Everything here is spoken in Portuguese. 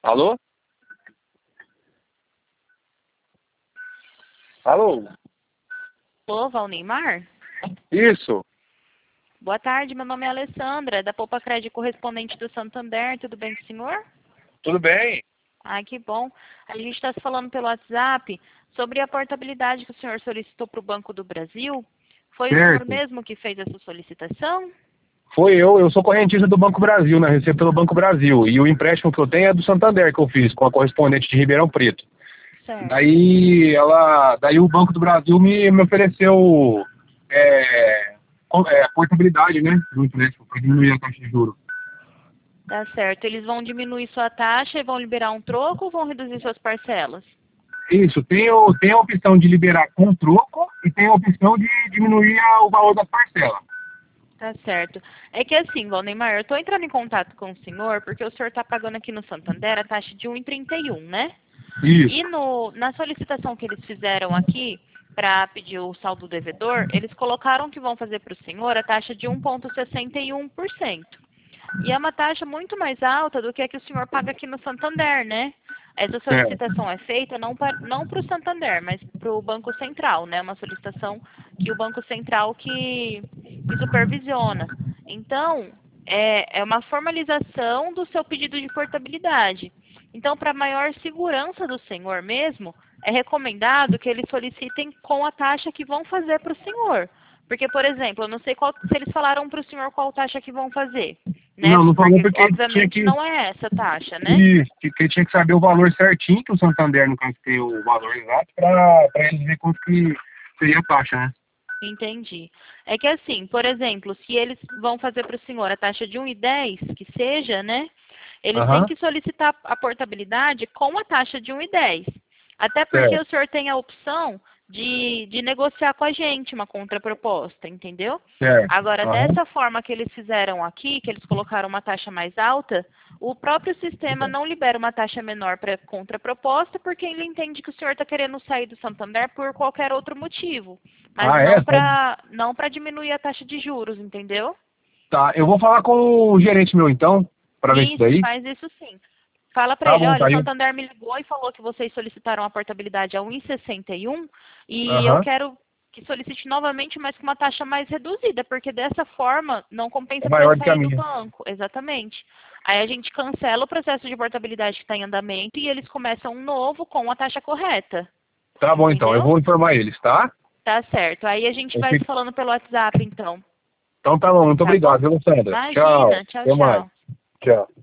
Alô? Alô? Alô, Valneymar? Isso. Boa tarde, meu nome é Alessandra, da Poupa Crédito correspondente do Santander. Tudo bem com o senhor? Tudo bem? Ah, que bom. A gente está se falando pelo WhatsApp sobre a portabilidade que o senhor solicitou para o Banco do Brasil. Foi o senhor Certo. mesmo que fez essa solicitação? Foi eu sou correntista do Banco Brasil, né? Recebo pelo Banco Brasil. E o empréstimo que eu tenho é do Santander que eu fiz, com a correspondente de Ribeirão Preto. Certo. Daí o Banco do Brasil me ofereceu portabilidade, né? Do empréstimo, para diminuir a taxa de juros. Tá certo. Eles vão diminuir sua taxa e vão liberar um troco ou vão reduzir suas parcelas? Isso, tem a opção de liberar com troco e tem a opção de diminuir o valor da parcela. Tá certo. É que assim, Valneymar, eu estou entrando em contato com o senhor porque o senhor está pagando aqui no Santander a taxa de 1,31, né? Isso. E na solicitação que eles fizeram aqui para pedir o saldo devedor, eles colocaram que vão fazer para o senhor a taxa de 1,61%. E é uma taxa muito mais alta do que a que o senhor paga aqui no Santander, né? Essa É. solicitação é feita não para o Santander, mas para o Banco Central, né? Uma solicitação que o Banco Central que supervisiona. Então, é uma formalização do seu pedido de portabilidade. Então, para maior segurança do senhor mesmo, é recomendado que eles solicitem com a taxa que vão fazer para o senhor. Porque, por exemplo, eu não sei se eles falaram para o senhor qual taxa que vão fazer, né? Não falou Porque, porque tinha obviamente, que. não é essa taxa, né? Isso, que tinha que saber o valor certinho, que o Santander, no caso, tem o valor exato, para eles ver quanto que seria a taxa, né? Entendi. É que assim, por exemplo, se eles vão fazer para o senhor a taxa de 1,10, que seja, né? Eles têm Aham, que solicitar a portabilidade com a taxa de 1,10. Até porque certo. o senhor tem a opção de negociar com a gente uma contraproposta, entendeu? Certo. Agora, Aham. dessa forma que eles fizeram aqui, que eles colocaram uma taxa mais alta, o próprio sistema não libera uma taxa menor para contraproposta, porque ele entende que o senhor está querendo sair do Santander por qualquer outro motivo, mas Ah, é? não para diminuir a taxa de juros, entendeu? Tá, eu vou falar com o gerente meu então, para ver isso Isso, daí. faz isso sim. Fala para Tá ele, bom, olha, tá o aí. Santander me ligou e falou que vocês solicitaram a portabilidade a 1,61 e eu Aham. quero que solicite novamente, mas com uma taxa mais reduzida, porque dessa forma não É compensa para eu maior do que a sair do minha. banco. Exatamente. Aí a gente cancela o processo de portabilidade que está em andamento e eles começam um novo com a taxa correta. Tá bom então, eu Entendeu? vou informar eles, tá? Tá certo. Aí a gente Eu vai se fico- falando pelo WhatsApp, então. Então tá bom, muito Tá bom? obrigado, viu, Sandra? Tchau, Imagina. Tchau, até mais. tchau. Tchau.